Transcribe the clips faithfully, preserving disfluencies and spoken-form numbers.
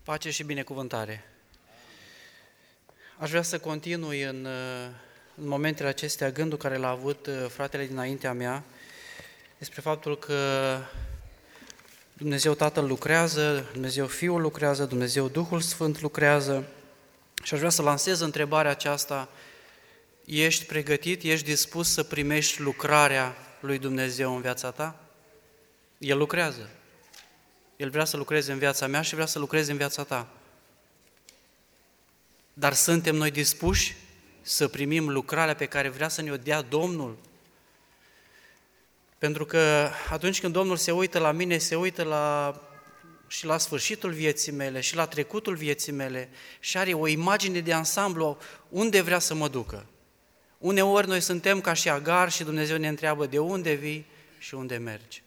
Pace și binecuvântare. Aș vrea să continui în, în momentele acestea gândul care l-a avut fratele dinaintea mea despre faptul că Dumnezeu Tatăl lucrează, Dumnezeu Fiul lucrează, Dumnezeu Duhul Sfânt lucrează și aș vrea să lansez întrebarea aceasta: ești pregătit, ești dispus să primești lucrarea lui Dumnezeu în viața ta? El lucrează. El vrea să lucreze în viața mea și vrea să lucreze în viața ta. Dar suntem noi dispuși să primim lucrarea pe care vrea să ne-o dea Domnul? Pentru că atunci când Domnul se uită la mine, se uită la, și la sfârșitul vieții mele, și la trecutul vieții mele, și are o imagine de ansamblu unde vrea să mă ducă. Uneori noi suntem ca și Agar și Dumnezeu ne întreabă: de unde vii și unde mergi?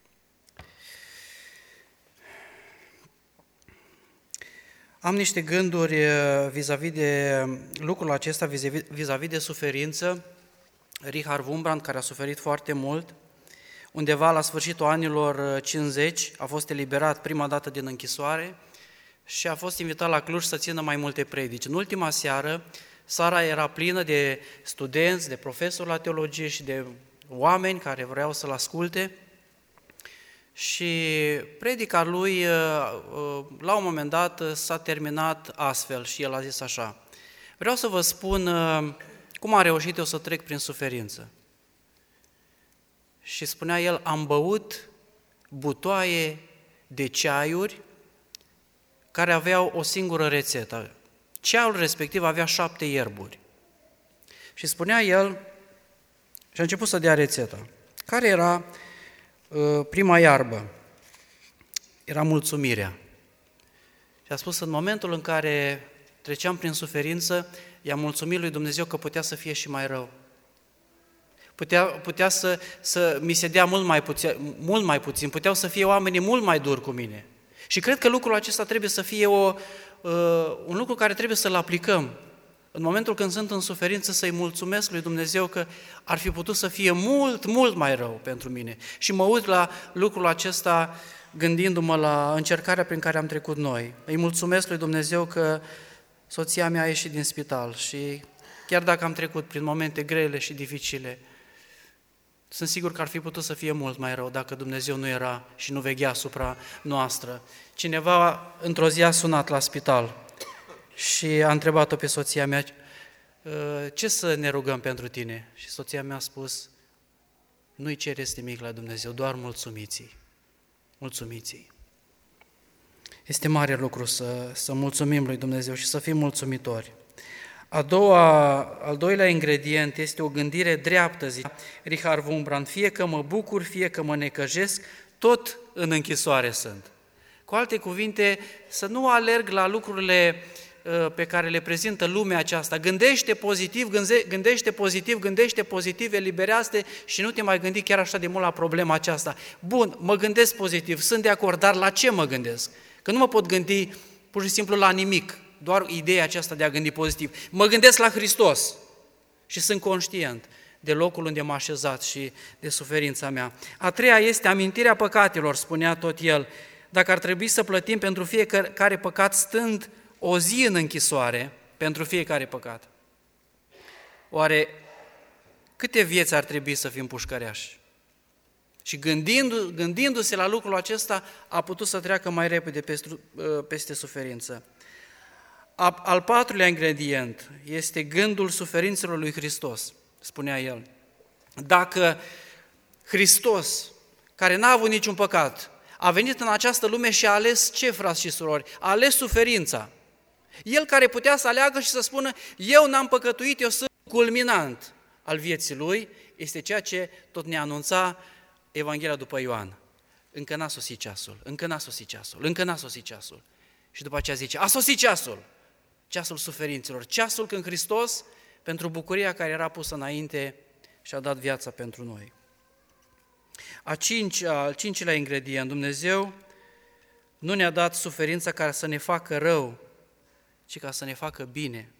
Am niște gânduri vis-a-vis de lucrul acesta, vis-a-vis de suferință. Richard Wurmbrand, care a suferit foarte mult, undeva la sfârșitul anilor cincizeci, a fost eliberat prima dată din închisoare și a fost invitat la Cluj să țină mai multe predici. În ultima seară, sala era plină de studenți, de profesori la teologie și de oameni care vreau să-l asculte. Și predica lui, la un moment dat, s-a terminat astfel și el a zis așa: vreau să vă spun cum am reușit eu să trec prin suferință. Și spunea el: am băut butoaie de ceaiuri care aveau o singură rețetă. Ceaiul respectiv avea șapte ierburi. Și spunea el, și a început să dea rețeta. Care era prima iarbă? Era mulțumirea. Și a spus: în momentul în care treceam prin suferință, i-am mulțumit lui Dumnezeu că putea să fie și mai rău. Putea, putea să, să mi se dea mult mai, puțin, mult mai puțin, puteau să fie oamenii mult mai duri cu mine. Și cred că lucrul acesta trebuie să fie o, uh, un lucru care trebuie să-l aplicăm. În momentul când sunt în suferință, să-i mulțumesc lui Dumnezeu că ar fi putut să fie mult, mult mai rău pentru mine. Și mă uit la lucrul acesta gândindu-mă la încercarea prin care am trecut noi. Îi mulțumesc lui Dumnezeu că soția mea a ieșit din spital și chiar dacă am trecut prin momente grele și dificile, sunt sigur că ar fi putut să fie mult mai rău dacă Dumnezeu nu era și nu veghea asupra noastră. Cineva într-o zi a sunat la spital și a întrebat-o pe soția mea: ce să ne rugăm pentru tine? Și soția mea a spus: nu-i cereți nimic la Dumnezeu, doar mulțumiți-i. Mulțumiți-i. Este mare lucru să, să mulțumim lui Dumnezeu și să fim mulțumitori. A doua, al doilea ingredient este o gândire dreaptă, zice Richard Wurmbrand: fie că mă bucur, fie că mă necăjesc, tot în închisoare sunt. Cu alte cuvinte, să nu alerg la lucrurile pe care le prezintă lumea aceasta. Gândește pozitiv, gândește pozitiv, gândește pozitiv, eliberează-te și nu te mai gândi chiar așa de mult la problema aceasta. Bun, mă gândesc pozitiv, sunt de acord, dar la ce mă gândesc? Că nu mă pot gândi pur și simplu la nimic, doar ideea aceasta de a gândi pozitiv. Mă gândesc la Hristos și sunt conștient de locul unde m-a așezat și de suferința mea. A treia este amintirea păcatelor, spunea tot el. Dacă ar trebui să plătim pentru fiecare păcat stând o zi în închisoare, pentru fiecare păcat, oare câte vieți ar trebui să fim pușcăreași? Și gândindu, gândindu-se la lucrul acesta, a putut să treacă mai repede peste, peste suferință. Al patrulea ingredient este gândul suferințelor lui Hristos, spunea el. Dacă Hristos, care n-a avut niciun păcat, a venit în această lume și a ales ce, frați și surori? A ales suferința. El care putea să aleagă și să spună: eu n-am păcătuit, eu sunt culminant al vieții lui, este ceea ce tot ne anunța Evanghelia după Ioan. Încă n-a sosit ceasul, încă n-a sosit ceasul, încă n-a sosit ceasul. Și după aceea zice: a sosit ceasul, ceasul suferințelor, ceasul când Hristos, pentru bucuria care era pusă înainte, și-a dat viața pentru noi. A cincea, al cincilea ingredient: Dumnezeu nu ne-a dat suferința ca să ne facă rău, ci ca să ne facă bine.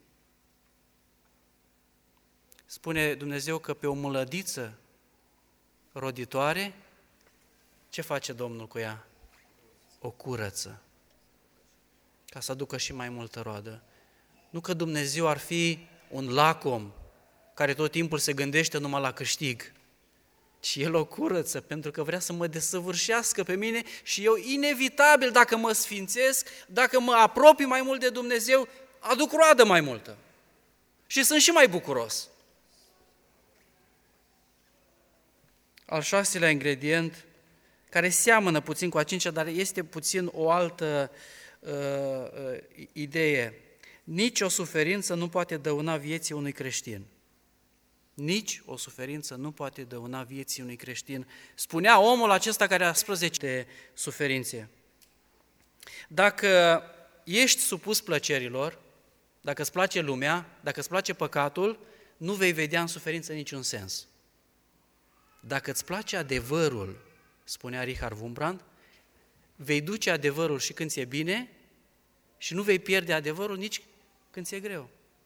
Spune Dumnezeu că pe o mălădiță roditoare, ce face Domnul cu ea? O curăță. ca să aducă și mai multă roadă. Nu că Dumnezeu ar fi un lacom care tot timpul se gândește numai la câștig, ci El o curăță pentru că vrea să mă desăvârșească pe mine și eu, inevitabil, dacă mă sfințesc, dacă mă apropii mai mult de Dumnezeu, aduc roadă mai multă. Și sunt și mai bucuros. Al șaselea ingredient, care seamănă puțin cu a cincea, dar este puțin o altă uh, uh, idee. Nici o suferință nu poate dăuna vieții unui creștin. Nici o suferință nu poate dăuna vieții unui creștin. Spunea omul acesta care a spus de suferințe. Dacă ești supus plăcerilor, dacă îți place lumea, dacă îți place păcatul, nu vei vedea în suferință niciun sens. Dacă îți place adevărul, spunea Richard Wurmbrand, vei duce adevărul și când ți-e bine și nu vei pierde adevărul nici când ți-e greu.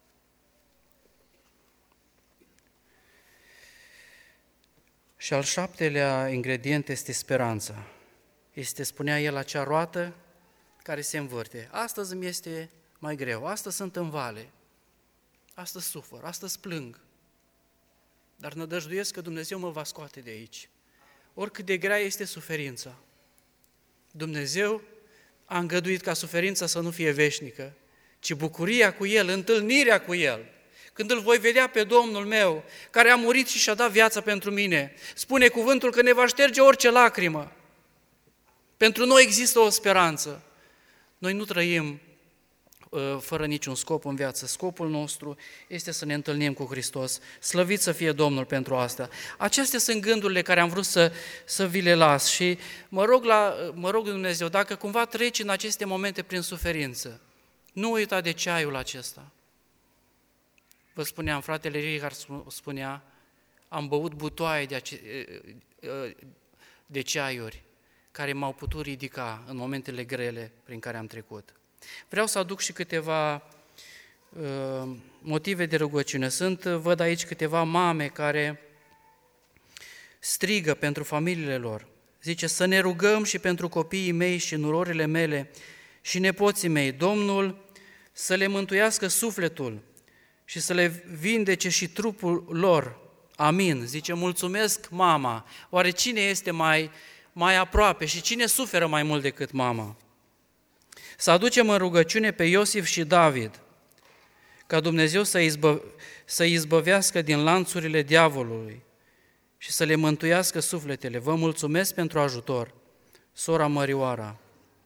Și al șaptelea ingredient este speranța. Este, spunea el, acea roată care se învârte. Astăzi îmi este mai greu, astăzi sunt în vale, astăzi sufăr, astăzi plâng, dar nădăjduiesc că Dumnezeu mă va scoate de aici. Oricât de grea este suferința, Dumnezeu a îngăduit ca suferința să nu fie veșnică, ci bucuria cu El, întâlnirea cu El. Când îl voi vedea pe Domnul meu, care a murit și și-a dat viața pentru mine, spune cuvântul că ne va șterge orice lacrimă. Pentru noi există o speranță. Noi nu trăim uh, fără niciun scop în viață. Scopul nostru este să ne întâlnim cu Hristos. Slăvit să fie Domnul pentru asta. Acestea sunt gândurile care am vrut să, să vi le las și mă rog, la, mă rog Dumnezeu, dacă cumva treci în aceste momente prin suferință, nu uita de ceaiul acesta. Vă spuneam, fratele Richard spunea, am băut butoaie de, ace- de ceaiuri care m-au putut ridica în momentele grele prin care am trecut. Vreau să aduc și câteva uh, motive de rugăciune. Sunt, văd aici câteva mame care strigă pentru familiile lor. Zice, să ne rugăm și pentru copiii mei și nurorile mele și nepoții mei, Domnul să le mântuiască sufletul și să le vindece și trupul lor. Amin. Zice, mulțumesc mama. Oare cine este mai, mai aproape și cine suferă mai mult decât mama? Să aducem în rugăciune pe Iosif și David, ca Dumnezeu să, izbă, să izbăvească din lanțurile diavolului și să le mântuiască sufletele. Vă mulțumesc pentru ajutor. Sora Mărioara.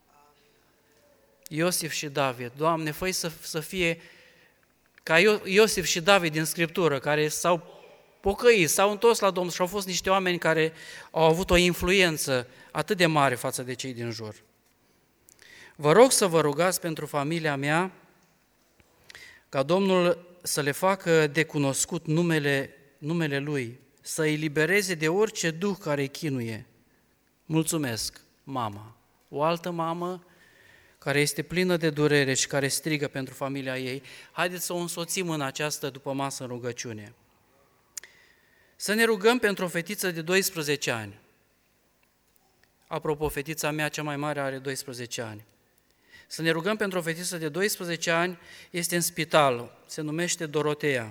Iosif și David. Doamne, fă să, să fie ca Iosif și David din Scriptură, care s-au pocăit, s-au întors la Domnul și au fost niște oameni care au avut o influență atât de mare față de cei din jur. Vă rog să vă rugați pentru familia mea, ca Domnul să le facă de cunoscut numele, numele Lui, să îi libereze de orice duh care îi chinuie. Mulțumesc, mama. O altă mamă care este plină de durere și care strigă pentru familia ei. Haideți să o însoțim în această după masă în rugăciune. Să ne rugăm pentru o fetiță de doisprezece ani. Apropo, fetița mea cea mai mare are doisprezece ani. Să ne rugăm pentru o fetiță de doisprezece ani, este în spital, se numește Dorotea.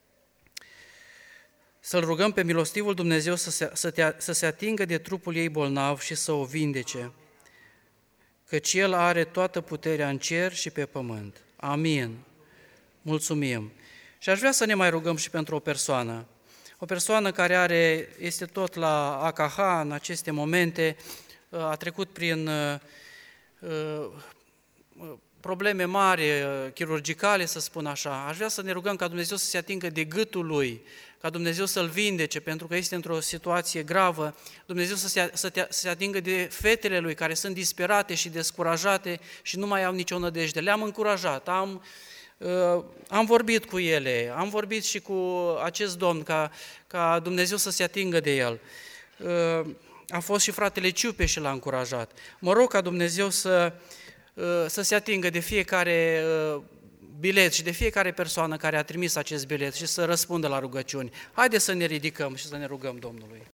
Să-L rugăm pe milostivul Dumnezeu să se, să, te, să se atingă de trupul ei bolnav și să o vindece, căci El are toată puterea în cer și pe pământ. Amin. Mulțumim. Și aș vrea să ne mai rugăm și pentru o persoană. O persoană care are, este tot la A K H în aceste momente, a trecut prin probleme mari, chirurgicale, să spun așa. Aș vrea să ne rugăm ca Dumnezeu să se atingă de gâtul lui, ca Dumnezeu să-l vindece, pentru că este într-o situație gravă, Dumnezeu să se, să, te, să se atingă de fetele lui, care sunt disperate și descurajate și nu mai au nicio nădejde. Le-am încurajat, am, uh, am vorbit cu ele, am vorbit și cu acest domn, ca, ca Dumnezeu să se atingă de el. Uh, a fost și fratele Ciupe și l-a încurajat. Mă rog ca Dumnezeu să, uh, să se atingă de fiecare uh, bilet și de fiecare persoană care a trimis acest bilet și să răspundă la rugăciuni. Haideți să ne ridicăm și să ne rugăm Domnului.